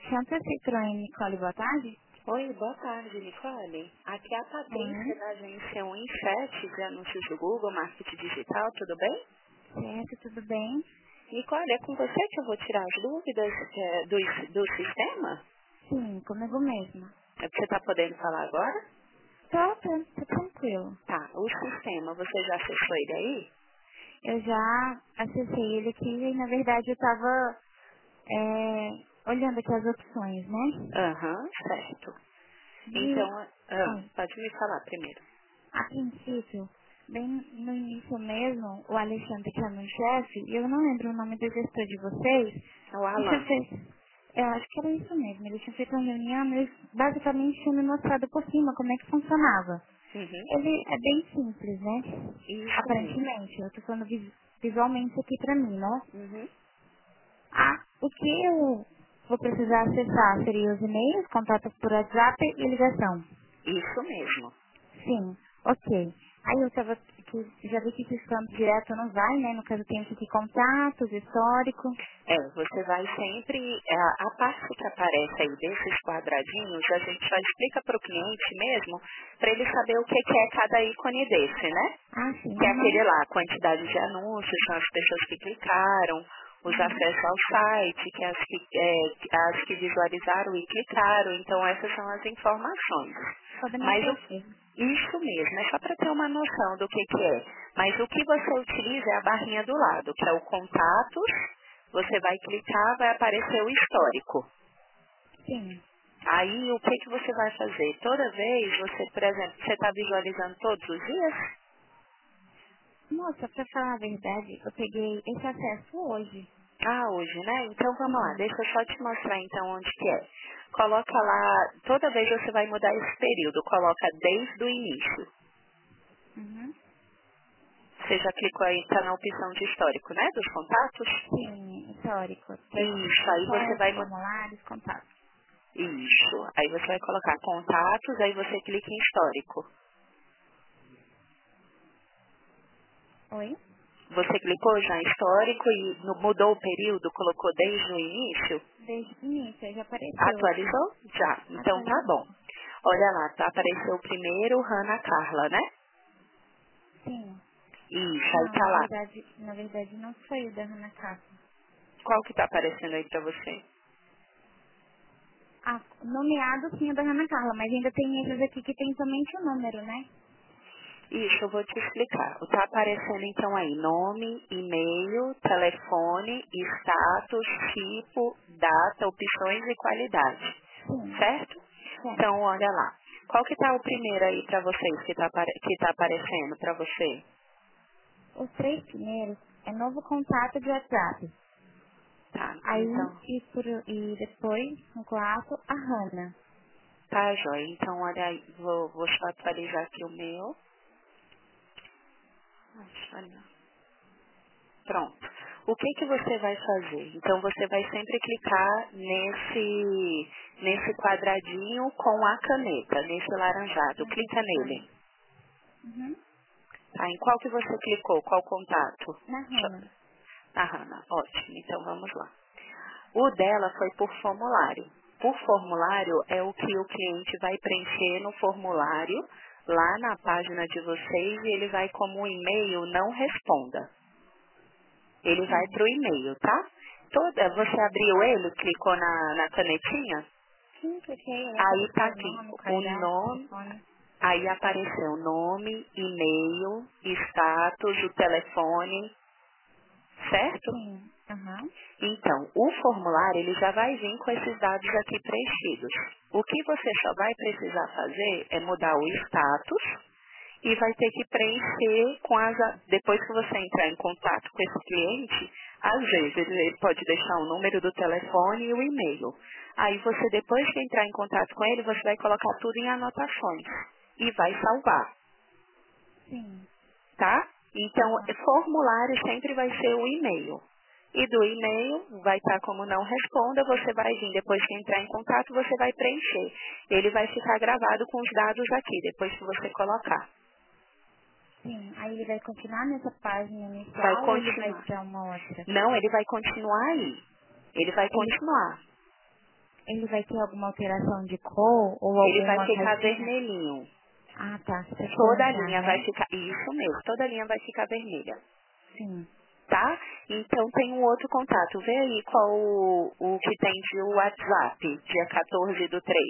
Santa Citroën, Nicole, boa tarde. Oi, boa tarde, Nicole. Aqui é a Patrícia Oi. da agência 17 de anúncios do Google, Marketing Digital, tudo bem? Certo, tudo bem? Nicole, é com você que eu vou tirar as dúvidas do sistema? Sim, comigo mesma. É que você está podendo falar agora? Tô tranquilo. Tá, o sistema, você já acessou ele aí? Eu já acessei ele aqui e, na verdade, eu tava olhando aqui as opções, né? Aham, certo. E, Então, oi, pode me falar primeiro. a princípio, bem no início mesmo, o Alexandre, que é meu chefe, e eu não lembro o nome do gestor de vocês, É o ele tinha Alan. feito, eu acho que era isso mesmo, ele tinha feito uma reunião e ele basicamente tinha me mostrado por cima como é que funcionava. Uhum, Ele é bem simples, né? isso mesmo. Aparentemente, eu tô falando visualmente aqui pra mim, né? Uhum, O que eu vou precisar acessar seria os e-mails, contatos por WhatsApp e ligação. isso mesmo. Sim, ok. Aí eu tava já vi que esse campo direto não vai, né? No caso eu tenho aqui contatos, histórico. Você vai sempre, a parte que aparece aí desses quadradinhos, a gente só explica para o cliente mesmo, para ele saber o que que é cada ícone desse, né? Ah, sim, Que é aquele aham. lá, a quantidade de anúncios, são as pessoas que clicaram, os Uhum. acessos ao site, as que visualizaram e clicaram, então essas são as informações. Podemos Mas perfil. isso mesmo, é só para ter uma noção do que é. Mas o que você utiliza é a barrinha do lado, que é o contatos, você vai clicar, vai aparecer o histórico. Sim. Aí o que você vai fazer? Toda vez, você, por exemplo, você está visualizando todos os dias? Moça, pra falar a verdade, eu peguei esse acesso hoje. Ah, hoje, né? Então vamos lá, Sim. deixa eu só te mostrar então onde que é. Coloca lá, toda vez você vai mudar esse período, coloca desde o início. Uhum. Você já clicou aí, está na opção de histórico, né? Dos contatos? Sim, histórico. Isso, aí você Acesso, vai mudar. formulários, contatos. Isso. Aí você vai colocar contatos, aí você clica em histórico. Oi? Você clicou já em histórico e mudou o período, colocou desde o início? Desde o início, já apareceu aqui. Atualizou? Já. Então tá Atualizou. bom. Olha lá, tá, apareceu primeiro Hanna Carla, né? Sim. Isso, aí Não, tá lá. na verdade não foi o da Ana Cássia. Qual que tá aparecendo aí pra você? Ah, nomeado sim o da Ana Carla, mas ainda tem esses aqui que tem somente o número, né? Isso, eu vou te explicar. Tá aparecendo então aí nome, e-mail, telefone, status, tipo, data, opções e qualidade. Sim, Certo? certo. Então, olha lá. Qual que tá o primeiro aí pra vocês que que tá aparecendo pra você? Os três primeiros é novo contato de WhatsApp. Tá, Aí, então, e depois, no quarto, a Hannah. tá, joia. Então, olha aí, vou só atualizar aqui o meu. Olha. Pronto. O que que você vai fazer? Então, você vai sempre clicar nesse quadradinho com a caneta, nesse laranjado. Ai, Clica ai. nele. Uhum. Tá, em qual que você clicou? Qual contato? Na Hannah. Na Hanna. Ótimo. Então, vamos lá. O dela foi por formulário. Por formulário é o que o cliente vai preencher no formulário lá na página de vocês e ele vai como um e-mail não responda. Ele vai Sim. para o e-mail, tá? Você abriu ele, clicou na canetinha, Sim, cliquei, aí aí tá apareceu o aqui nome, o qualidade, nome, telefone. aí apareceu o nome, e-mail, status, o telefone, certo? Sim. Aham. Então, o formulário ele já vai vir com esses dados aqui preenchidos. O que você só vai precisar fazer é mudar o status e vai ter que preencher depois que você entrar em contato com esse cliente, às vezes ele pode deixar o número do telefone e o e-mail. Aí você, depois que entrar em contato com ele, você vai colocar tudo em anotações e vai salvar, Sim. tá? Então, Aham. formulário sempre vai ser o e-mail. E do e-mail vai estar como não responda, você vai vir, depois que entrar em contato, você vai preencher. Ele vai ficar gravado com os dados aqui, depois que você colocar. Sim. Aí ele vai continuar nessa página Vai inicial ou ele vai continuar. para uma outra? Não, ele vai continuar aí. Ele vai Ele, continuar. Ele vai ter alguma alteração de cor ou Ele vai alguma ficar caixinha? vermelhinho. Ah, tá. Você vai Toda a personalizar, linha vai né? ficar, isso mesmo, toda a linha vai ficar vermelha. Sim. Tá? Então tem um outro contato. Vê aí qual o que tem de WhatsApp, dia 14 do 3.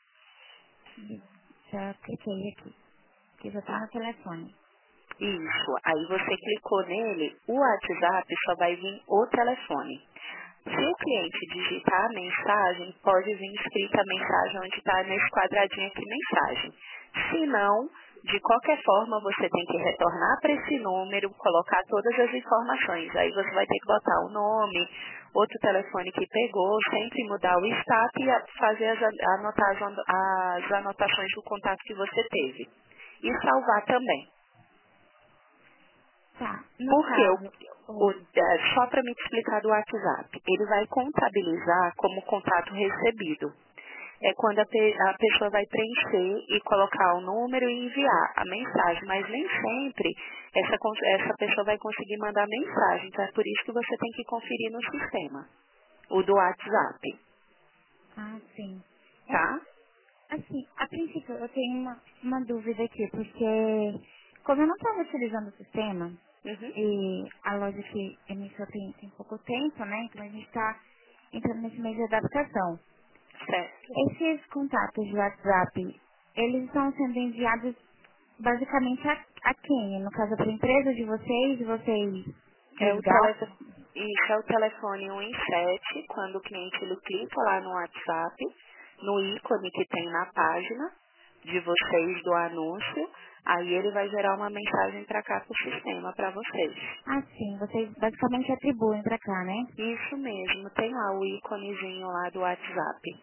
Já cliquei aqui. Que já tem Tá? no telefone. Isso. Aí você clicou nele, o WhatsApp só vai vir o telefone. Se o cliente digitar a mensagem, pode vir escrita a mensagem onde está nesse quadradinho aqui, mensagem. Se não, de qualquer forma, você tem que retornar para esse número, colocar todas as informações. Aí você vai ter que botar o nome, outro telefone que pegou, sempre mudar o status e fazer anotar as anotações do contato que você teve. E salvar também. Tá. No Porque caso, oi. só para me te explicar do WhatsApp, ele vai contabilizar como contato recebido. É quando a pessoa vai preencher e colocar o número e enviar a mensagem, mas nem sempre essa pessoa vai conseguir mandar mensagem. Então é por isso que você tem que conferir no sistema, o do WhatsApp, Ah, sim. É, tá? assim, a princípio eu tenho uma dúvida aqui, porque como eu não estava utilizando o sistema, Uhum. e a loja que iniciou tem pouco tempo, né? Então a gente está entrando nesse meio de adaptação. Certo. Esses contatos de WhatsApp, eles estão sendo enviados basicamente a quem? No caso, para a empresa de vocês, vocês É o telefone, resgatam? isso é o telefone 117, quando o cliente ele clica lá no WhatsApp, no ícone que tem na página de vocês do anúncio, aí ele vai gerar uma mensagem para cá para o sistema para vocês. Ah, sim, vocês basicamente atribuem para cá, né? Isso mesmo, tem lá o íconezinho lá do WhatsApp.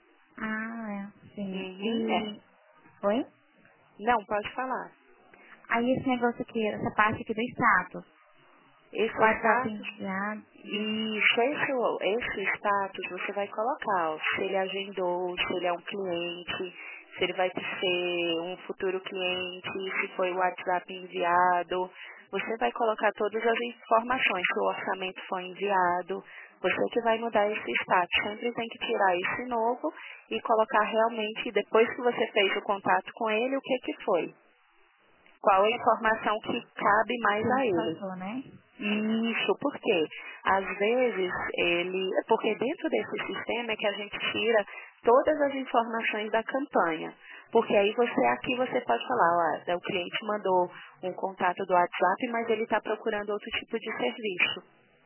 Ah, é, sim. Uhum, é. E... Oi? Não, pode falar. Aí esse negócio aqui, essa parte aqui do status. Esse WhatsApp status, enviado. isso, esse status você vai colocar, ó, se ele agendou, se ele é um cliente, se ele vai ser um futuro cliente, se foi o WhatsApp enviado. Você vai colocar todas as informações, se o orçamento foi enviado. Você que vai mudar esse status. Sempre tem que tirar esse novo e colocar realmente, depois que você fez o contato com ele, o que que foi. Qual a informação que cabe mais Que ele a te ele. passou, né? Isso, porque às vezes porque dentro desse sistema é que a gente tira todas as informações da campanha. Porque aí aqui você pode falar, ó, o cliente mandou um contato do WhatsApp, mas ele está procurando outro tipo de serviço.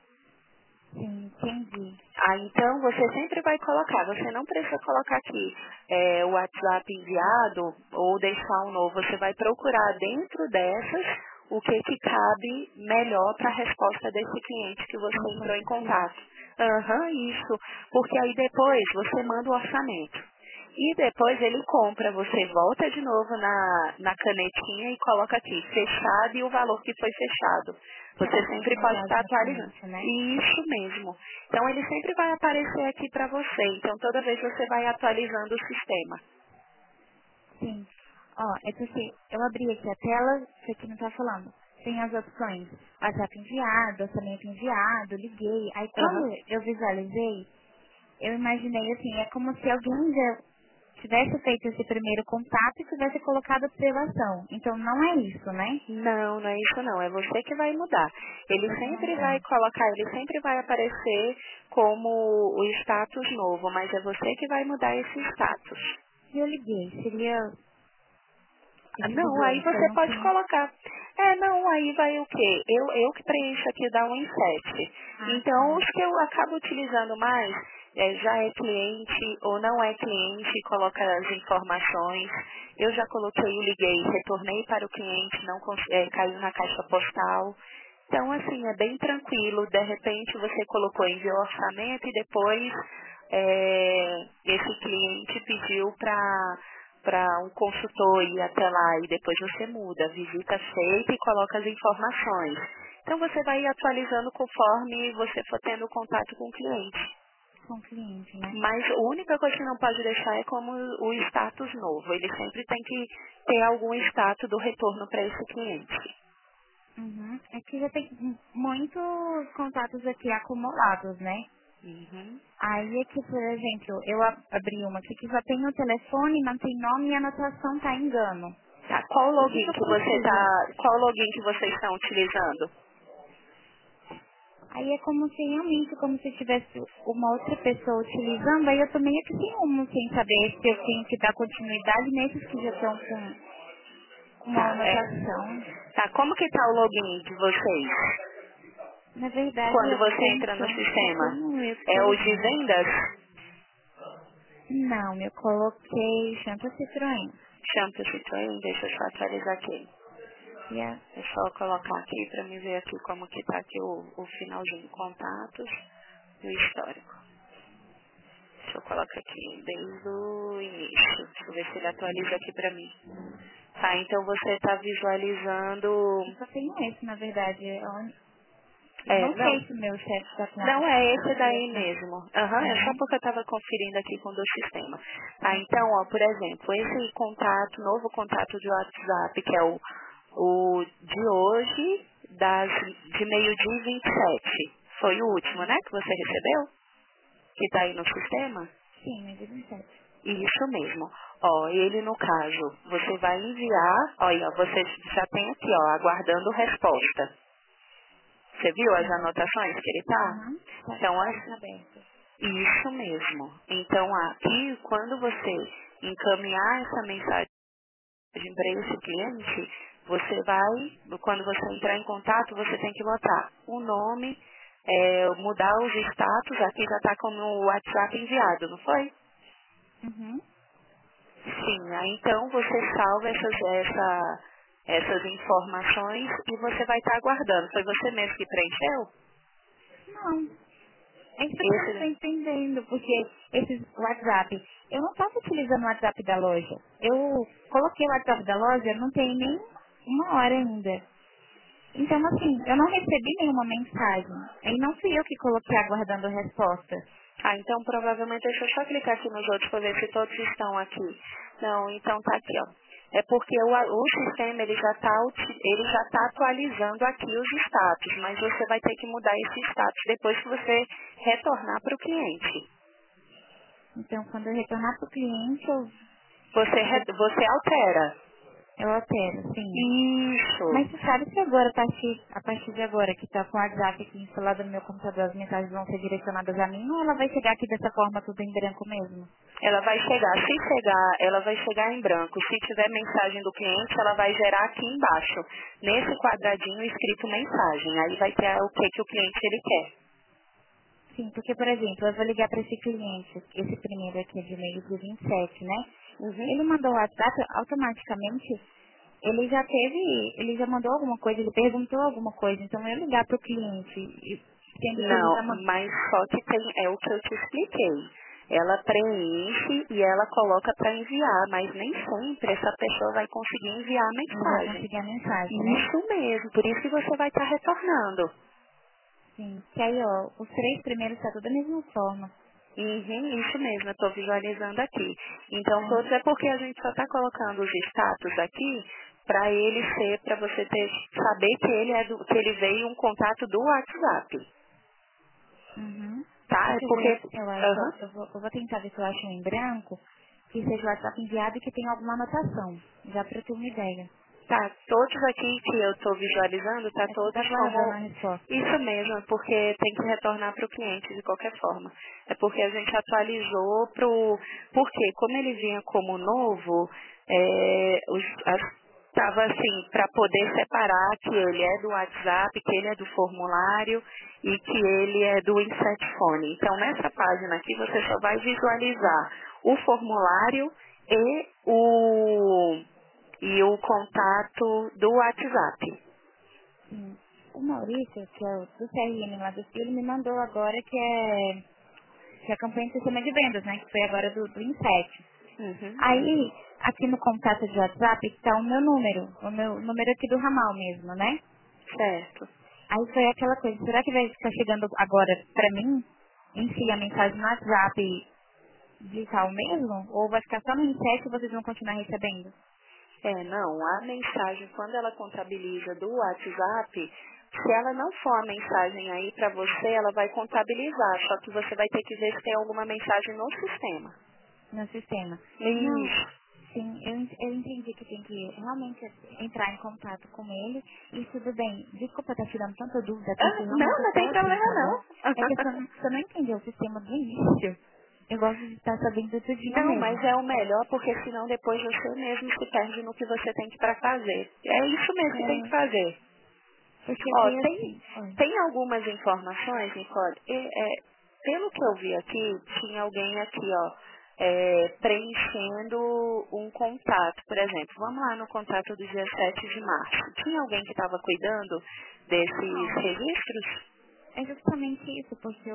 Sim, entendi. Ah, então você sempre vai colocar, você não precisa colocar aqui o WhatsApp enviado ou deixar um novo, você vai procurar dentro dessas o que que cabe melhor para a resposta desse cliente que você Com entrou em certeza. contato. Aham, isso, porque aí depois você manda o orçamento. E depois ele compra, você volta de novo na canetinha e coloca aqui, fechado e o valor que foi fechado. Que é Você para sempre pode personalizar estar atualizando. diretamente, né? Isso mesmo. Então ele sempre vai aparecer aqui para você. Então toda vez você vai atualizando o sistema. Sim. Ó, é porque eu abri aqui a tela, isso aqui não tá falando. Tem as opções. WhatsApp enviado, orçamento enviado, liguei. Aí quando Aham. eu visualizei, eu imaginei assim, é como se alguém já tivesse feito esse primeiro contato e tivesse colocado observação. Então não é isso, né? Não, não é isso não. É você que vai mudar. Ele Eu vou sempre vai mudar. colocar, ele sempre vai aparecer como o status novo, mas é você que vai mudar esse status. E eu liguei, seria. Ele Não, ligou, aí não foi você um pode cliente. colocar. Não, aí vai o quê? Eu que preencho aqui da 1.7. Ah, Então, tá. os que eu acabo utilizando mais já é cliente ou não é cliente, coloca as informações. Eu já coloquei o liguei, retornei para o cliente, não caiu na caixa postal. Então, assim, é bem tranquilo. De repente, você colocou enviou orçamento e depois esse cliente pediu para um consultor ir até lá e depois você muda, visita feita e coloca as informações. Então você vai atualizando conforme você for tendo contato com o cliente. Com o cliente, né? Mas a única coisa que não pode deixar é como o status novo. Ele sempre tem que ter algum status do retorno para esse cliente. Uhum. É que já tem muitos contatos aqui acumulados, né? Uhum. Aí é que, por exemplo, eu abri uma aqui que já tem o telefone, não tem nome e a anotação tá engano. Tá, O que que eu preciso? qual login que vocês estão utilizando? Aí é como se realmente, como se tivesse uma outra pessoa utilizando, aí eu tô meio que sem rumo, sem saber se eu tenho que dar continuidade nesses que já estão com uma Tá, anotação. tá, como que tá o login de vocês? Na verdade, Quando a você entra no conta só sistema? tem um eu que É tô o de usando. vendas? Não, eu coloquei Champa Citroën. Champion Citroën, deixa eu só atualizar aqui. E a, É só colocar aqui pra me ver aqui como que tá aqui o finalzinho, contatos e o histórico. Deixa eu colocar aqui desde o início. Deixa eu ver se ele atualiza aqui pra mim. Tá, então você tá visualizando. eu só tenho esse, na verdade. Eu É, não não. sei se meu chefe tá com Não é esse daí essa. mesmo. Aham, é só Uhum. porque eu estava conferindo aqui com o do sistema. Tá, então, ó, por exemplo, esse contato, novo contato de WhatsApp, que é o de hoje, de meio-dia e 27. Foi o último, né, que você recebeu? Que tá aí no sistema? Sim, mas 27. Isso mesmo. Ó, ele no caso, você vai enviar, olha, você já tem aqui, ó, aguardando resposta. Você viu as Sim. anotações que ele tá? Uhum. Então, Tá aberto. isso mesmo. Então, aqui, quando você encaminhar essa mensagem para esse cliente, você vai, quando você entrar em contato, você tem que botar o nome, mudar os status, aqui já está como o WhatsApp enviado, não foi? Uhum. Sim, aí então você salva essas informações e você vai estar aguardando. Foi você mesmo que preencheu? Não. É isso que eu não estou Esse, entendendo, porque esse WhatsApp, eu não estava utilizando o WhatsApp da loja. Eu coloquei o WhatsApp da loja, não tem nem uma hora ainda. Então, assim, eu não recebi nenhuma mensagem. E não fui eu que coloquei aguardando a resposta. então provavelmente, deixa eu só clicar aqui nos outros para ver se todos estão aqui. Não, então tá aqui, ó. É porque o sistema ele já tá atualizando aqui os status, mas você vai ter que mudar esse status depois que você retornar para o cliente. Então, quando eu retornar para o cliente, Você altera. eu altero, sim. Isso. Mas você sabe se agora, a partir de agora, que está com o WhatsApp aqui instalado no meu computador, as mensagens vão ser direcionadas a mim ou ela vai chegar aqui dessa forma tudo em branco mesmo? Ela vai chegar em branco. Se tiver mensagem do cliente, ela vai gerar aqui embaixo, nesse quadradinho escrito mensagem. Aí vai ter o que o cliente ele quer. Sim, porque, por exemplo, eu vou ligar para esse cliente, esse primeiro aqui é de meio do 27, né? Uhum. Ele mandou o WhatsApp, automaticamente, ele já mandou alguma coisa, ele perguntou alguma coisa, então eu ligar para o cliente, sendo que ele já Não, mandou. mas só que é o que eu te expliquei. Ela preenche e ela coloca para enviar, mas nem sempre essa pessoa vai conseguir enviar a Ele vai mensagem. conseguir a mensagem, né? Isso mesmo, por isso que você vai estar retornando. Sim. Que aí, ó, os três primeiros tá tudo da mesma forma. Uhum, isso mesmo, eu estou visualizando aqui. Então, todos Uhum. é porque a gente só está colocando os status aqui para ele ser, para você saber que que ele veio um contato do WhatsApp. Uhum. Tá? É Deixa eu ver, porque. eu acho, Aham. eu vou tentar ver se eu acho um em branco, que seja o WhatsApp enviado e que tenha alguma anotação, já para ter uma ideia. Tá, todos aqui que eu estou visualizando, tá É tudo todos aguardando a como resposta. isso mesmo, porque tem que retornar para o cliente de qualquer forma. É porque a gente atualizou porque como ele vinha como novo, estava assim, para poder separar que ele é do WhatsApp, que ele é do formulário e que ele é do Inset Phone. Então nessa página aqui você só vai visualizar o formulário e o contato do WhatsApp. Sim. O Maurício, que é o do CRM lá do Filho, me mandou agora que é a campanha de sistema de vendas, né? Que foi agora do Inset. Uhum. Aí, aqui no contato de WhatsApp está o meu número aqui do ramal mesmo, né? Certo. Aí foi aquela coisa, será que vai ficar chegando agora pra mim, em si, a mensagem no WhatsApp digital mesmo? Ou vai ficar só no inset e vocês vão continuar recebendo? Não, a mensagem, quando ela contabiliza do WhatsApp, Se ela não for a mensagem aí para você, ela vai contabilizar, só que você vai ter que ver se tem alguma mensagem no sistema. No sistema. Não, Isso. sim, eu entendi que tem que realmente entrar em contato com ele e tudo bem. Desculpa estar tirando tanta dúvida, porque realmente Não, eu não tem sou assim, problema tá bom? não. É que você não entendeu o sistema do início. Eu gosto de estar sabendo tudinho Não, mas mesmo. é o melhor, porque senão depois você mesmo se perde no que você tem que para fazer. É isso mesmo que tem que É, fazer. porque Ó, foi tem, assim, olha. tem algumas informações, Nicole. Pelo que eu vi aqui, tinha alguém aqui, ó, preenchendo um contato. Por exemplo, vamos lá no contato do dia 7 de março. Tinha alguém que estava cuidando desses Não, registros? é justamente isso, porque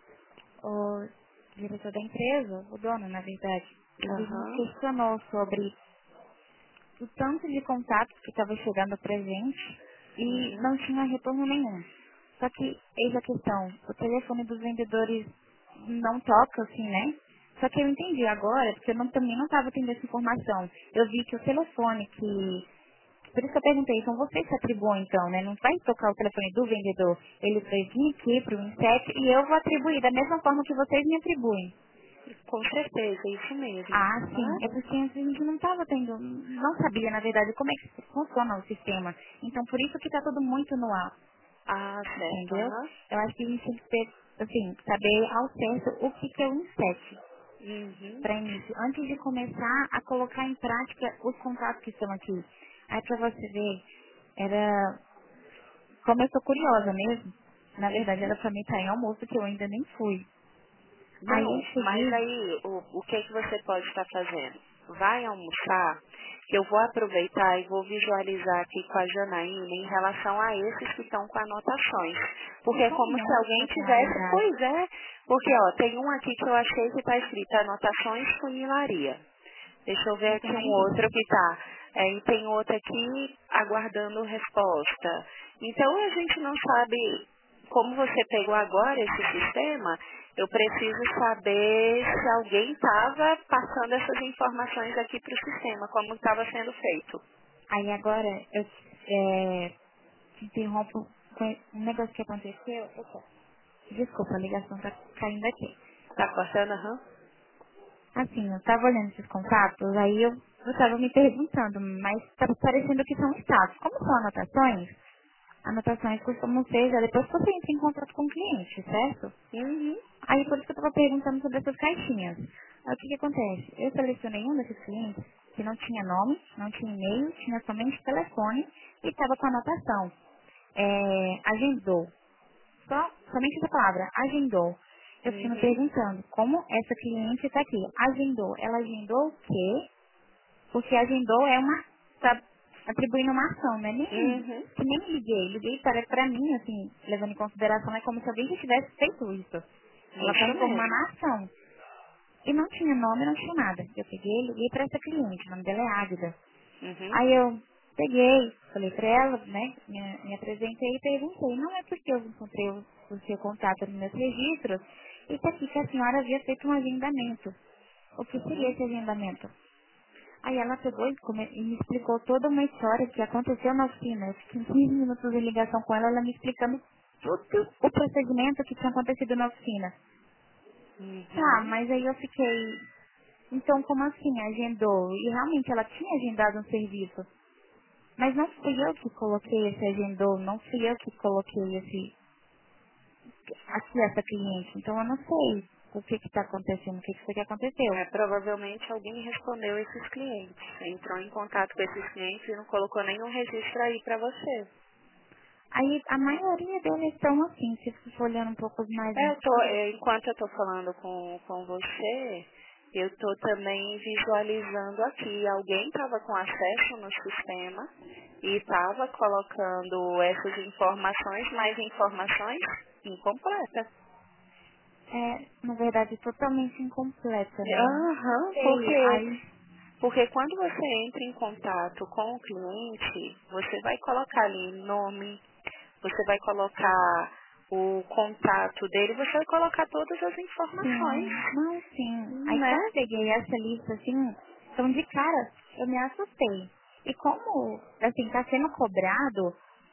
o diretor da empresa, o dono, na verdade, ele me Aham. questionou sobre o tanto de contatos que estava chegando pra gente e Uhum. não tinha retorno nenhum. Só que, eis a questão, o telefone dos vendedores não toca, assim, né? Só que eu entendi agora, porque também não estava tendo essa informação. Eu vi que o telefone por isso que eu perguntei, então vocês se atribuem então, né? Não vai tocar o telefone do vendedor. Ele vai vir aqui pro Inset e eu vou atribuir da mesma forma que vocês me atribuem. Com certeza, é isso mesmo. Ah, sim. É porque antes a gente não estava tendo, não sabia, na verdade, como é que funciona o sistema. Então, por isso que está tudo muito no ar, Ah, certo. entendeu? Aham. Eu acho que a gente tem que ter, assim, saber ao certo o que é o Inset Uhum. para início, antes de começar a colocar em prática os contatos que estão aqui. Aí, para você ver, era, como eu sou curiosa mesmo, na verdade Uhum. era para mim estar em almoço, que eu ainda nem fui. Aí eu Não, mas cheguei, aí o que, que você pode estar fazendo? Vai almoçar, que eu vou aproveitar e vou visualizar aqui com a Janaína em relação a esses que estão com anotações. Porque é são como se alguém muitas, na tivesse, verdade. pois é, porque ó, tem um aqui que eu achei que está escrito anotações funilaria. Deixa eu ver Eu aqui um também vi. outro que tá. E tem outro aqui aguardando resposta. Então a gente não sabe, como você pegou agora esse sistema, eu preciso saber se alguém estava passando essas informações aqui para o sistema, como estava sendo feito. Aí agora eu te interrompo com um negócio que aconteceu. Opa, desculpa, a ligação tá caindo aqui. Tá cortando, aham? Assim, eu tava olhando esses contatos, aí eu tava me perguntando, mas tá parecendo que são status. Como são anotações costumam ser já depois que você entra em contato com o cliente, certo? Uhum. Aí por isso que eu tava perguntando sobre essas caixinhas. Aí o que que acontece? Eu selecionei um desses clientes que não tinha nome, não tinha e-mail, tinha somente telefone e estava com anotação. Agendou. Somente essa palavra, agendou. Eu fiquei me Uhum. perguntando, como essa cliente está aqui? Agendou. Ela agendou o quê? Porque agendou é uma. Tá atribuindo uma ação, né? Uhum. Que nem liguei. Liguei para mim, assim, levando em consideração, é como se alguém já tivesse feito isso. Ela está Isso informando mesmo. a ação. E não tinha nome, não tinha nada. Eu peguei, liguei para essa cliente, o nome dela é Águida. Uhum. Aí eu peguei, falei pra ela, né, me apresentei e perguntei, não é porque eu encontrei o seu contato nos meus registros, e tá aqui que a senhora havia feito um agendamento. O que seria Uhum. esse agendamento? Aí ela pegou e me explicou toda uma história que aconteceu na oficina. Eu fiquei 15 minutos de ligação com ela, ela me explicando todo o procedimento que tinha acontecido na oficina. Tá, Uhum. mas aí eu fiquei, então como assim agendou? E realmente ela tinha agendado um serviço. Mas não fui eu que coloquei esse agendou, não fui eu que coloquei aqui essa cliente. Então eu não sei o que está acontecendo, o que foi que aconteceu. Provavelmente alguém respondeu esses clientes. Entrou em contato com esses clientes e não colocou nenhum registro aí para você. Aí a maioria deles estão assim, se você for olhando um pouco mais. Enquanto eu estou falando com você, eu estou também visualizando aqui. Alguém estava com acesso no sistema e estava colocando essas informações, mais informações incompletas. Na verdade, totalmente incompleta, né? Não Aham, sei, porque aí Porque quando você entra em contato com o cliente, você vai colocar ali nome, você vai colocar o contato dele, você vai colocar todas as informações, sim, não sim. Aí né? quando eu peguei essa lista, assim, então de cara, eu me assustei. E como, assim, tá sendo cobrado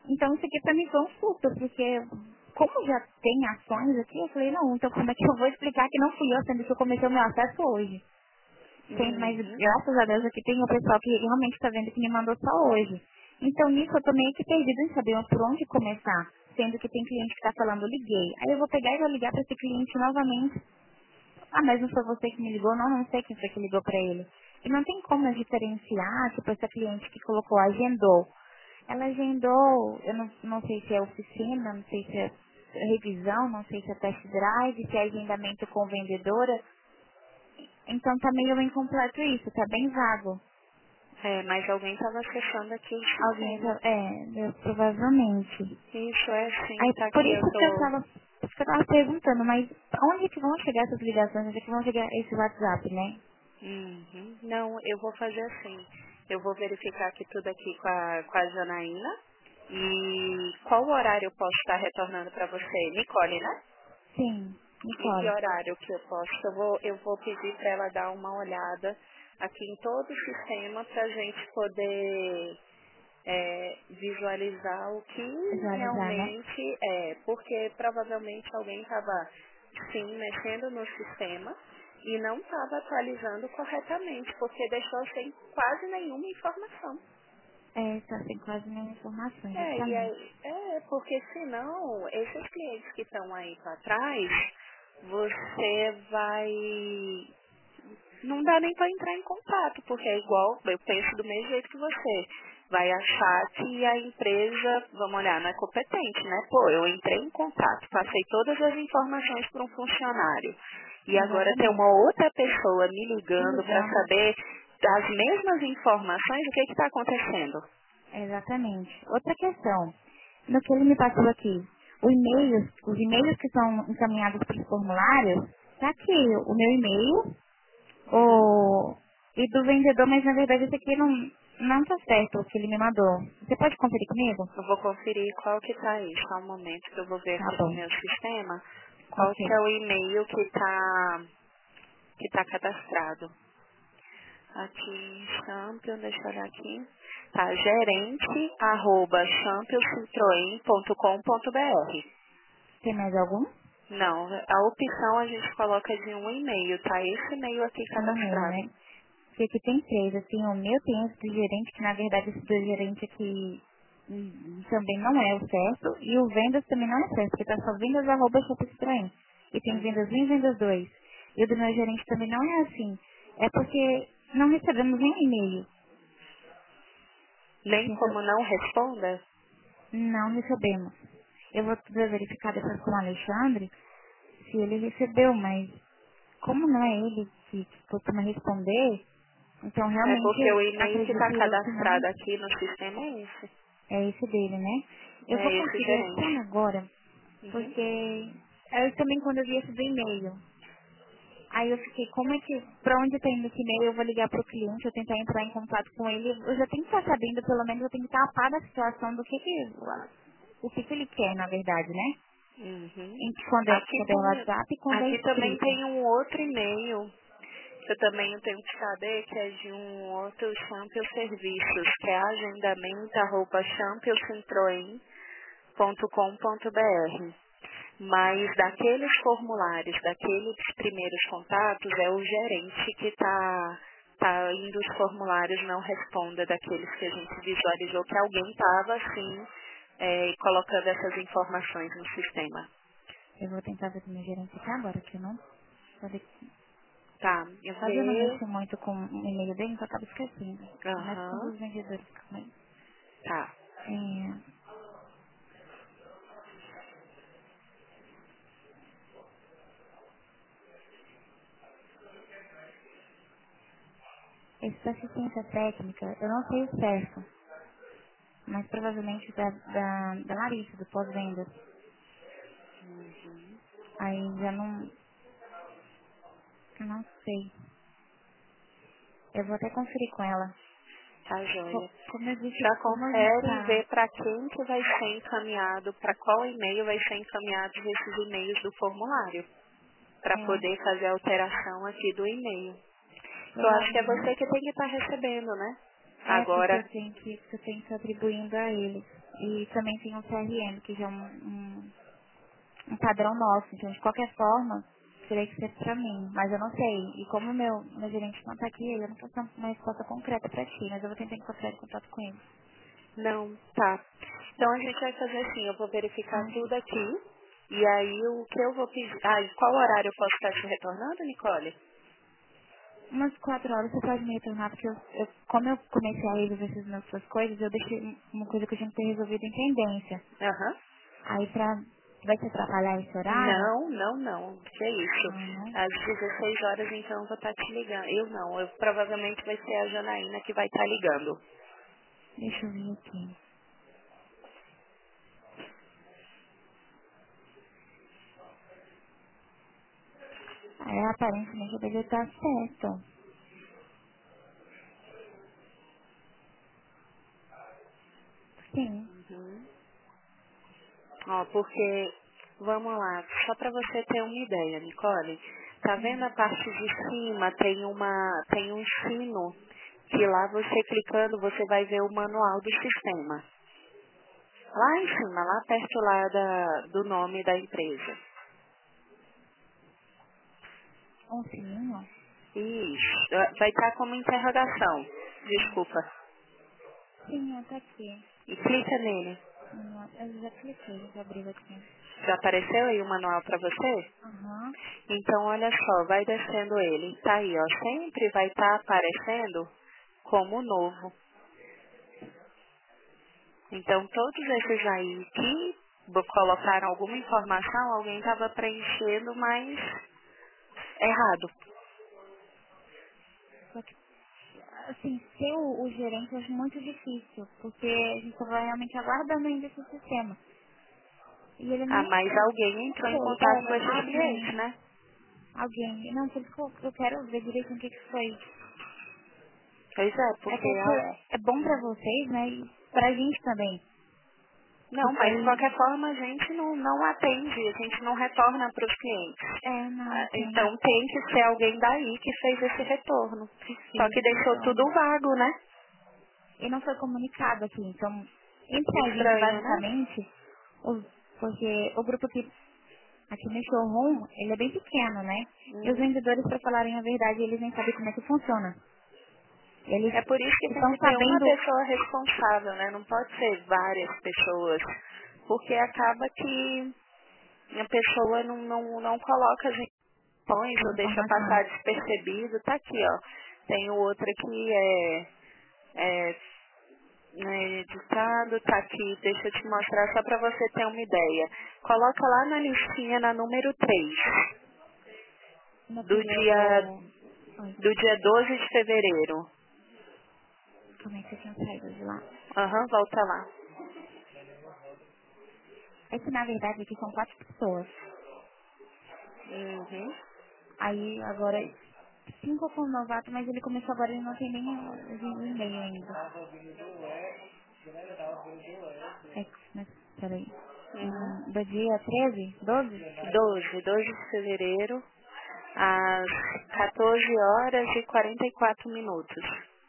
Então isso aqui pra mim foi um susto, porque como já tem ações aqui, eu falei, não, então como é que eu vou explicar que não fui eu, sendo que eu comecei o meu acesso hoje? Mas Uhum. graças a Deus aqui tem um pessoal que realmente está vendo que me mandou só hoje. Então nisso eu tô meio que perdida em saber por onde começar. Sendo que tem cliente que está falando, liguei. Aí eu vou pegar e vou ligar para esse cliente novamente. Ah, mas não foi você que me ligou? Não, não sei quem foi que ligou para ele. E não tem como eu diferenciar, tipo, essa cliente que colocou, agendou. Ela agendou, eu não sei se é oficina, não sei se é revisão, não sei se é test drive, se é agendamento com vendedora. Então tá meio incompleto isso, tá bem vago. Mas alguém estava acessando aqui o Alguém sistema. tá, provavelmente. Isso é sim, Aí tá por aqui, eu isso que eu tô. tava, por isso que eu tava perguntando, mas onde que vão chegar essas ligações? Onde que vão chegar esse WhatsApp, né? Uhum. Não, eu vou fazer assim. Eu vou verificar aqui tudo aqui com a Janaína. E qual horário eu posso estar retornando para você? Nicole, né? Sim, E que Nicole. horário que eu posso? Eu vou pedir para ela dar uma olhada aqui em todo o sistema para a gente poder visualizar o que Visualizar, né? realmente é, porque provavelmente alguém estava sim mexendo no sistema e não estava atualizando corretamente, porque deixou sem quase nenhuma informação. Tá sem quase nenhuma informação, E justamente. aí, porque senão, esses clientes que estão aí para trás, você vai não dá nem para entrar em contato, porque é igual, eu penso do mesmo jeito que você. Vai achar que a empresa, vamos olhar, não é competente, né? Pô, eu entrei em contato, passei todas as informações para um funcionário. E agora tem Exatamente. uma outra pessoa me Me ligando para ligando. saber das mesmas informações, o que está acontecendo? Exatamente. Outra questão. No que ele me passou aqui, os e-mails que são encaminhados para os formulários, tá aqui o meu e-mail, Uhum. e do vendedor, mas na verdade esse aqui não tá certo o que ele me mandou. Você pode conferir comigo? Eu vou conferir qual que está aí, só um momento que eu vou ver Tá aqui no bom. meu sistema, qual que Ok. é o e-mail que tá cadastrado. Aqui, Champion, deixa eu olhar aqui. Tá, gerente, arroba championscitroen.com.br. Tem mais algum? Não, a opção a gente coloca de um e-mail, tá? Esse e-mail aqui Um e-mail, cadastrado. né? Porque aqui tem três, assim, o meu tem esse do gerente, que na verdade esse do gerente aqui também não é o certo, e o vendas também não é certo, porque tá só vendas arroba Shopping Estranho. E tem vendas Uhum. 1 e vendas 2. E o do meu gerente também não é assim. É porque não recebemos nenhum e-mail. Nem Entendeu? como não responda? Não recebemos. Eu vou verificar depois com o Alexandre se ele recebeu, mas como não é ele que costuma responder, então É porque o realmente e-mail que está acredito eu que cadastrado não aqui no sistema é esse. é esse dele, né? Eu vou É esse conferir até gerente. agora, Uhum. porque eu também quando eu vi esse do e-mail, aí eu fiquei, como é que, pra onde tá indo esse e-mail, eu vou ligar pro cliente, eu tentar entrar em contato com ele, eu já tenho que estar sabendo, pelo menos eu tenho que estar a par da situação do o que ele quer, na verdade, né? Uhum. Quando é WhatsApp e quando é Aqui também escrito. tem um outro e-mail que eu também tenho que saber, que é de um outro Champions Serviços, que é agendamento@championscitroen.com.br. Mas daqueles formulários, daqueles primeiros contatos, é o gerente que tá indo os formulários não responda daqueles que a gente visualizou que alguém estava assim colocando essas informações no sistema. Eu vou tentar ver com o meu gerente aqui agora, que eu não falei. Tá, Quase eu não mexo muito com o e-mail dele, então eu acabo esquecendo. Ainda mais quando aham, os vendedores ficam. tá, É, esse da assistência técnica, eu não sei o certo, mas provavelmente da Larissa, do pós-vendas. uhum, Aí já eu não sei. Eu vou até conferir com ela. tá joia. Como eu disse, Já como a gente confere e tá. vê para quem que vai ser encaminhado, para qual e-mail vai ser encaminhado esses e-mails do formulário, para É, poder fazer a alteração aqui do e-mail. Eu acho que é você provavelmente. que tem que estar recebendo, né? É porque Agora, eu tenho que atribuindo a ele. E também tem o CRM, que já é um padrão nosso. Então, de qualquer forma, teria que ser pra mim. Mas eu não sei. E como meu gerente não tá aqui, eu não posso dar uma resposta concreta pra ti. Mas eu vou tentar encontrar em contato com ele. Não, tá. Então a gente vai fazer assim, eu vou verificar Ah, tudo aqui. E aí o que eu vou pedir. Ah, e qual horário eu posso estar te retornando, Nicole? umas 4 horas você pode me retornar, porque como eu comecei a resolver essas coisas, eu deixei uma coisa que eu tinha que ter resolvido em pendência. Aham. Aí vai te atrapalhar esse horário? Não, não, não. Que é isso. Ah, não. Às 16 horas então eu vou estar te ligando. Eu não, eu provavelmente vai ser a Janaína que vai estar ligando. Deixa eu ver aqui. Aparentemente deve estar certo. Sim. Uhum. Ó, porque, vamos lá, só para você ter uma ideia, Nicole, tá vendo a parte de cima, tem um sino, que lá você clicando, você vai ver o manual do sistema. Lá em cima, lá perto lá do nome da empresa. Um sininho? Isso, vai estar como interrogação, desculpa. Sim, tá aqui. E clica nele. Eu já cliquei, já abriu aqui. Já apareceu aí o manual para você? Aham. Então, olha só, vai descendo ele. Tá aí, ó, sempre vai estar aparecendo como novo. Então, todos esses aí que colocaram alguma informação, alguém estava preenchendo, mas errado. Só que, assim, ser o gerente eu acho muito difícil, porque a gente só vai realmente aguardando ainda esse sistema. E ele Ah, nem mas alguém entrou em foi. contato com esses clientes, né? Alguém. Não, por isso que eu quero ver direito o que foi. Pois é, É porque... porque é bom pra vocês, né? E pra gente também. Não, Porque mas de aí. qualquer forma a gente não atende, a gente não retorna para os clientes. Não, Ah, entendo. então tem que ser alguém daí que fez esse retorno. Que Só fez que o deixou tudo retorno. vago, né? E não foi comunicado aqui. Então, entre a gente, Estranho, né? basicamente, porque o grupo aqui no showroom, ele é bem pequeno, né? E os Uhum. vendedores, para falarem a verdade, eles nem sabem como é que funciona. Eles É por isso que tem estão que ter uma sabendo. pessoa responsável, né? Não pode ser várias pessoas. Porque acaba que a pessoa não coloca as informações As ou deixa passar informações. despercebido. Tá aqui, ó. Tem o outro aqui, é editado, tá aqui. Deixa eu te mostrar só para você ter uma ideia. Coloca lá na listinha, na número 3 No do dia, período. Oi, do dia 12 de fevereiro. como é que vocês tinham saído de lá? Aham, volta lá. É que na verdade aqui são 4 pessoas. Uhum. Aí agora 5 com o novato, mas ele começou agora e não tem nem o e-mail ainda. Mas peraí. Uhum. Do dia 13? 12? 12 de fevereiro, às 14 horas e 44 minutos.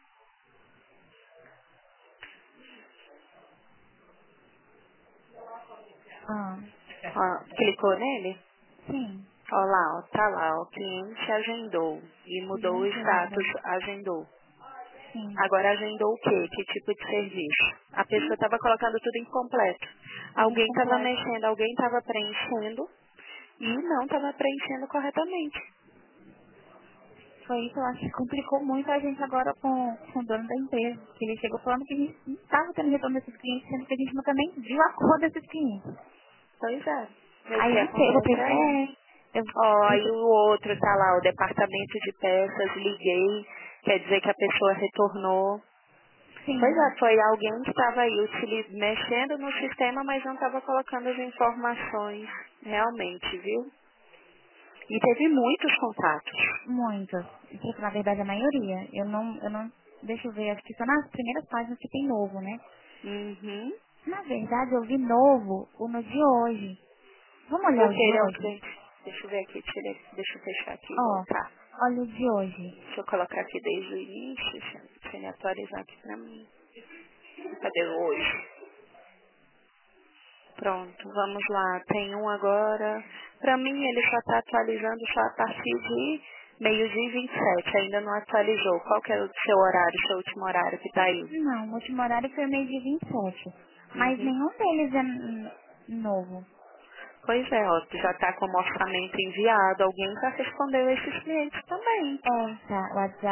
Ah, Ó, clicou nele? sim. Ó lá, ó, tá lá, ó, cliente agendou e mudou o Cliente status, agendou. agendou. Sim. Agora agendou o quê? Que tipo de serviço? A pessoa Sim, estava colocando tudo incompleto. tudo Alguém estava incompleto. mexendo, alguém estava preenchendo e não estava preenchendo corretamente. Foi isso, eu acho que complicou muito a gente agora com o dono da empresa. Que ele chegou falando que a gente não estava tendo retorno desses clientes, sendo que a gente nunca nem viu a cor desses clientes. Pois é. E o Aí que eu não sei, eu vou acontece pegar. aí? Eu, Ó, aí isso, o outro tá lá, o departamento de peças, liguei, quer dizer que a pessoa retornou. Pois sim, é, foi alguém que estava aí mexendo no sistema, mas não estava colocando as informações realmente, viu? E teve muitos contatos. muitos. Isso, na verdade, a maioria. Eu não, deixa eu ver, acho que só nas primeiras páginas que tem novo, né? Uhum. Na verdade, eu vi novo o no de hoje. Vamos olhar o Porque de ele é um hoje? cliente. Deixa eu ver aqui, deixa eu fechar aqui e Ó, voltar. olha o de hoje. Deixa eu colocar aqui desde o início, deixa ele atualizar aqui pra mim. Cadê o hoje? Pronto, vamos lá. Tem um agora. Para mim, ele só está atualizando só a partir de meio-dia e 27. Ainda não atualizou. Qual que é o seu horário, seu último horário que está aí? Não, o último horário foi o mês de 27. Mas Uhum. nenhum deles é novo. Pois é, ó, já está como orçamento enviado. Alguém já respondeu esses clientes também. É, tá.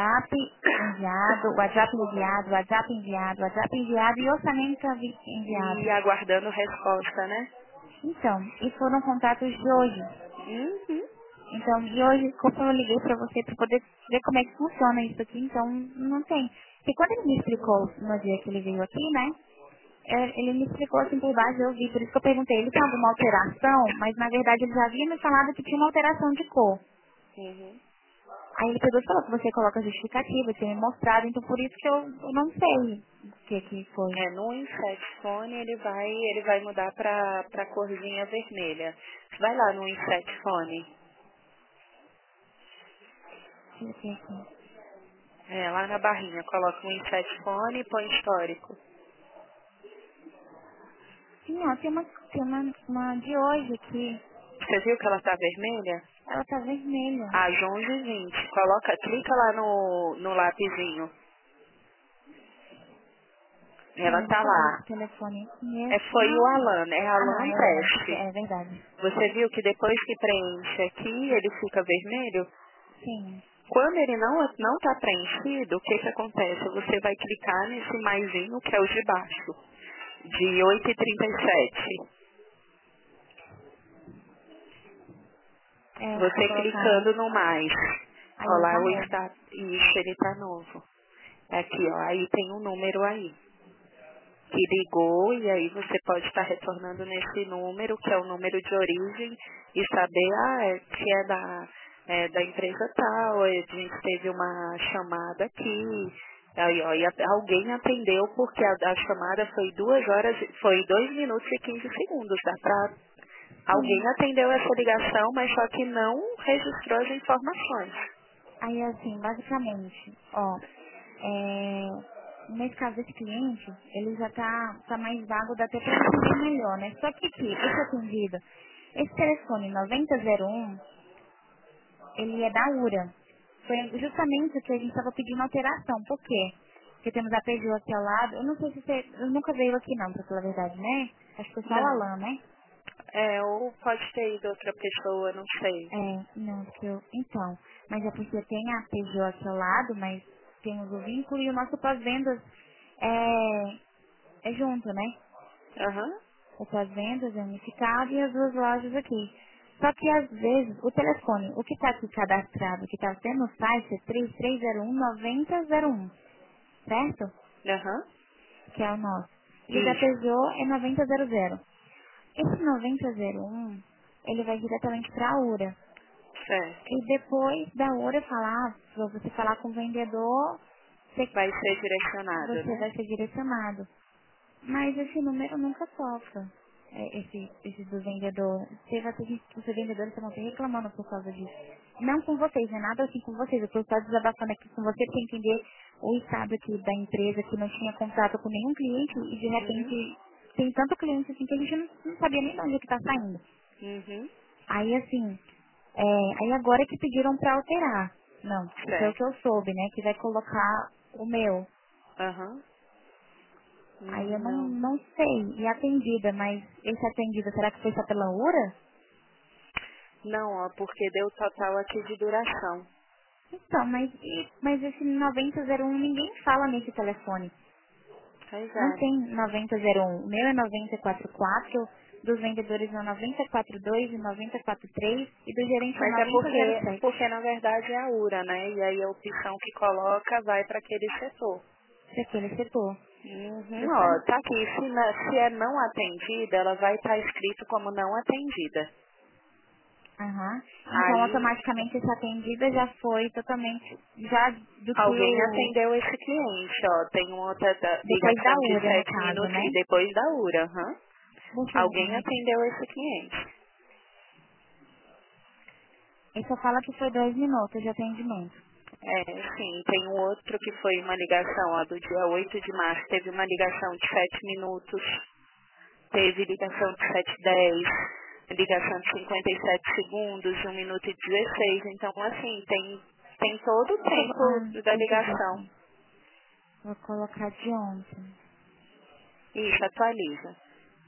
WhatsApp enviado e orçamento E enviado. aguardando resposta, né? Então, e foram contatos de hoje. Uhum. Então, e hoje, como eu liguei pra você pra poder ver como é que funciona isso aqui, então não tem. Porque quando ele me explicou no dia que ele veio aqui, né? Ele me explicou assim por baixo, eu vi, por isso que eu perguntei, ele tem alguma alteração, mas na verdade ele já havia me falado que tinha uma alteração de cor. Uhum. Aí ele pegou e falou que você coloca justificativa, tinha me mostrado, então por isso que eu não sei o que foi. É, no Inset Phone ele vai mudar para corzinha vermelha. Vai lá no Inset Phone. Deixa eu ver aqui. É, lá na barrinha, coloca o Inset Phone e põe histórico. Sim, ó, tem uma de hoje aqui, Você viu que ela tá vermelha? ela tá vermelha. Às 11h20. Clica lá no lapisinho. Ela Peraí, tá deixa eu ver lá. esse telefone É, mesmo. foi o Alan, é Ah não, Alan é Alan, Teste. é verdade. Você viu que depois que preenche aqui, ele fica vermelho? Sim. Quando ele não está preenchido, o que que acontece? Você vai clicar nesse maisinho, que é o de baixo, de 8h37. É, vou Você colocar. clicando no mais. Aí Ó ele lá, tá novo. isso, ele tá novo. Aqui, ó, aí tem um número aí. Que ligou e aí você pode estar retornando nesse número, que é o número de origem, e saber, se é da empresa tal, a gente teve uma chamada aqui, aí, ó, e alguém atendeu porque a chamada foi 2 horas, foi 2 minutos e 15 segundos, dá pra, Sim. alguém atendeu essa ligação, mas só que não registrou as informações. Aí assim, basicamente, ó, nesse caso desse cliente, ele já tá mais vago, dá até pra entender melhor, né? Só que aqui, esse atendido, esse telefone 9001, ele é da URA. Foi justamente o que a gente estava pedindo alteração. Por quê? Porque temos a Peugeot aqui ao lado. Eu não sei se você eu nunca veio aqui não, pra falar a verdade, né? Acho que foi só o Não. Alan, né? Ou pode ter ido outra pessoa, não sei. Não, porque então, mas é porque tem a Peugeot aqui ao lado, mas temos o vínculo e o nosso pós-vendas é junto, né? Aham, O pós-vendas é unificado e as duas lojas aqui. Só que às vezes o telefone, o que está aqui cadastrado, que está sendo no site é 3301-9001, certo? aham, Que é o nosso. E o da isso, Peugeot é 9000. Esse 9001, ele vai diretamente para a URA. certo. E depois da hora falar, se você falar com o vendedor, você, Vai ser direcionado, você né? vai ser direcionado. Mas esse número nunca toca. Esse do vendedor. Você vai ter os vendedores vão ter reclamando por causa disso. Não com vocês, não é nada assim com vocês. Eu estou desabafando aqui com você para entender o estado aqui da empresa que não tinha contato com nenhum cliente e de Uhum, repente tem tanto cliente assim que a gente não sabia nem de onde que está saindo. uhum, Aí assim, aí agora é que pediram pra alterar. Não, foi o que certo. eu soube, né? Que vai colocar o meu. Aham. Aí eu não, Não. não sei. E a atendida, mas esse atendida, será que foi só pela URA? Não, ó, porque deu total aqui de duração. Então, mas esse 9001 ninguém fala nesse telefone. Pois Não é. tem 9001. O meu é 9044, dos vendedores é 9042 e 9043 e do gerente é Mas é porque 9007. na verdade é a URA, né? E aí a opção que coloca vai para aquele setor. Para aquele setor. Uhum, ó, Justa- tá aqui. Se é não atendida, ela vai estar escrito como não atendida. Aham. Então, Aí automaticamente, essa atendida já foi totalmente, já do que alguém o, atendeu esse cliente, ó. Tem uma outra depois da ligação de URA, no 7 caso, minutos né? e depois da URA, aham. Deixa eu Alguém ver. atendeu esse cliente. Ele só fala que foi 2 minutos de atendimento. É, sim, tem um outro que foi uma ligação, ó, do dia 8 de março, teve uma ligação de 7 minutos. teve ligação de 7:10, ligação de 57 segundos, de 1 minuto e 16. Então, assim, tem todo o tempo da Deixa eu ver ligação. aqui. Vou colocar de ontem. Isso, atualiza.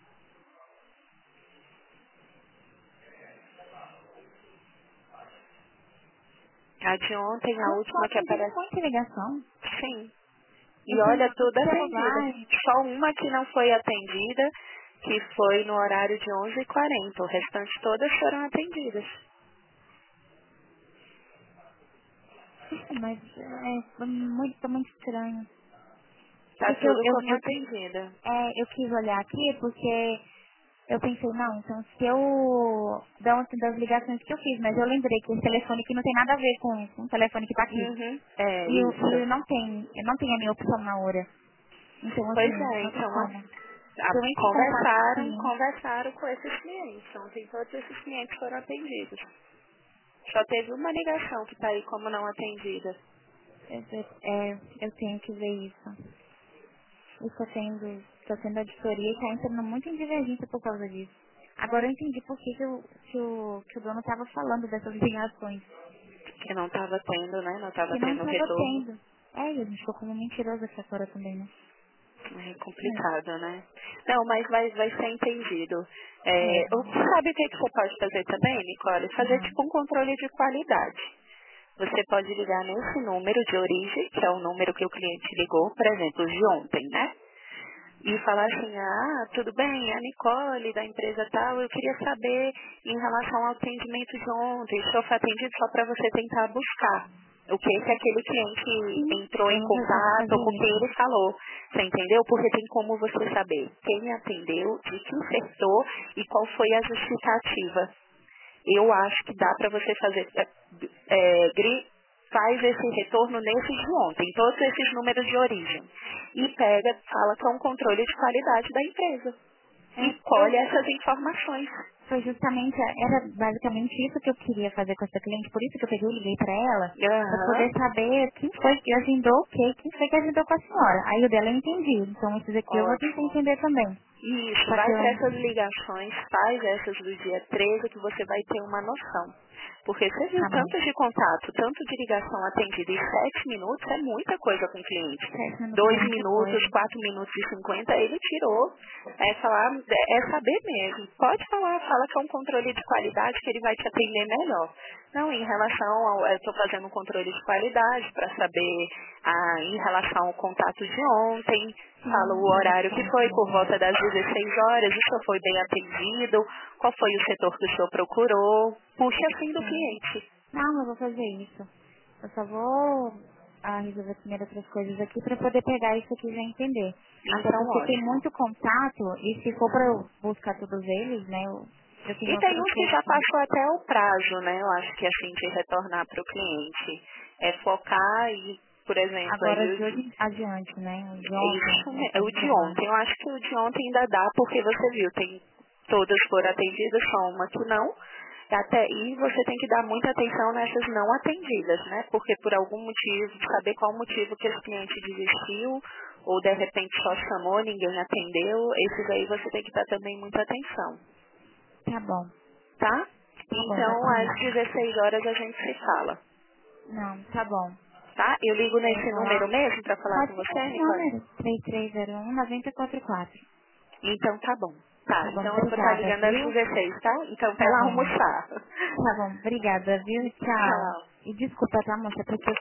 A de ontem, a Nossa, eu última que atendi aparece. muita ligação. Sim. Eu E tenho olha, todo tudo o atendida. celular. Só uma que não foi atendida, que foi no horário de 11h40. O restante todas foram atendidas. Mas foi muito estranho. Tá Porque eu, tudo eu, como eu, quis, atendida. eu quis olhar aqui porque eu pensei, não, então se eu das ligações que eu fiz, mas eu lembrei que esse telefone aqui não tem nada a ver com o telefone que tá aqui. Uhum. É, E isso. eu não tenho a minha opção na hora. Então, Pois assim, é, não tem então como. Se eu entro em contato com o cliente, conversaram com esses clientes. Ontem todos esses clientes foram atendidos. Só teve uma ligação que está aí como não atendida. eu tenho que ver isso. E tô tendo auditoria e tá entrando muito em divergência por causa disso. Agora eu entendi por que o dono estava falando dessas ligações. Que não estava tendo, né? Não estava Que não tendo estava retorno. tendo. E a gente ficou como mentiroso aqui agora também, né? É complicado, né? Não, mas vai ser entendido. É. Sabe o que você pode fazer também, Nicole? Fazer Aham. tipo um controle de qualidade. Você pode ligar nesse número de origem, que é o número que o cliente ligou, por exemplo, de ontem, né? E falar assim, tudo bem, é a Nicole da empresa tal, eu queria saber em relação ao atendimento de ontem, se eu for atendido só para você tentar buscar o que aquele cliente Sim, entrou em eu vou contato, fazer com quem isso. ele falou. Você entendeu? Porque tem como você saber quem atendeu, de que acertou e qual foi a justificativa. Eu acho que dá para você fazer, faz esse retorno nesses de ontem, todos esses números de origem. E pega, fala com o controle de qualidade da empresa. E colhe essas informações. Foi justamente, era basicamente isso que eu queria fazer com essa cliente, por isso que eu peguei e liguei pra ela, pra Aham, poder saber quem foi que agendou o quê, quem foi que agendou com a senhora. Aí o dela eu entendi, então esses aqui eu vou tentar ótimo. entender também. Isso, Só que vai eu, para essas ligações, faz essas do dia 13 que você vai ter uma noção. Porque você viu tá bom, tanto de contato, tanto de ligação atendida em 7 minutos, é muita coisa com o cliente. 7 minutos é 2 muita minutos, coisa. 4 minutos e 50 ele tirou. É saber mesmo. Pode falar, fala que é um controle de qualidade que ele vai te atender melhor. Não, em relação ao, eu estou fazendo um controle de qualidade para saber em relação ao contato de ontem, fala Sim, o horário que foi, por exatamente. volta das 16 horas, o senhor foi bem atendido, qual foi o setor que o senhor procurou, puxa assim do Sim. cliente. Não, eu vou fazer isso. Eu só vou resolver primeiro outras coisas aqui pra poder pegar isso aqui e já entender. Até Então, porque tem ótimo. muito contato e se for pra eu buscar todos eles, né, eu tenho E tem outras uns que já soluções. passou até o prazo, né? Eu acho que assim, de retornar para o cliente. É focar e, por exemplo, Agora aí de hoje adiante, né, os de é ontem, isso, não é pode o de encerrar. ontem. Eu acho que o de ontem ainda dá, porque você viu, tem todas foram atendidas, só uma que não. E você tem que dar muita atenção nessas não atendidas, né? Porque por algum motivo, saber qual o motivo que esse cliente desistiu, ou de repente só chamou, ninguém atendeu, esses aí você tem que dar também muita atenção, Tá bom, tá? tá Então, às comigo. 16 horas a gente se fala, Não, tá bom. tá? Eu ligo Eu nesse vou número lá. mesmo para falar com Pode ser você, esse Nicole? número, 3301-9044. Então tá bom. Tá, Tá bom, então eu vou estar obrigada, ligando às viu? 16, tá? Então vai Tá lá bom. almoçar. Tá bom, obrigada, viu? Tchau. Tchau. E desculpa, tá, moça, porque